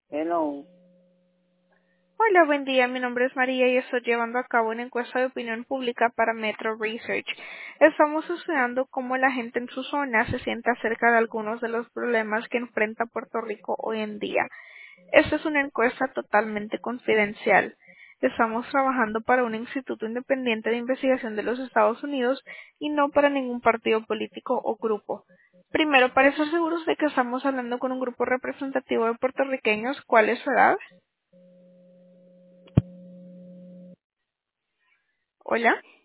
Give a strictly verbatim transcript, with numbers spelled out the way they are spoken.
Hello. Hola, buen día. Mi nombre es María y estoy llevando a cabo una encuesta de opinión pública para Metro Research. Estamos estudiando cómo la gente en su zona se siente acerca de algunos de los problemas que enfrenta Puerto Rico hoy en día. Esta es una encuesta totalmente confidencial. Estamos trabajando para un instituto independiente de investigación de los Estados Unidos y no para ningún partido político o grupo. Primero, para estar seguros de que estamos hablando con un grupo representativo de puertorriqueños, ¿cuál es su edad? Hola.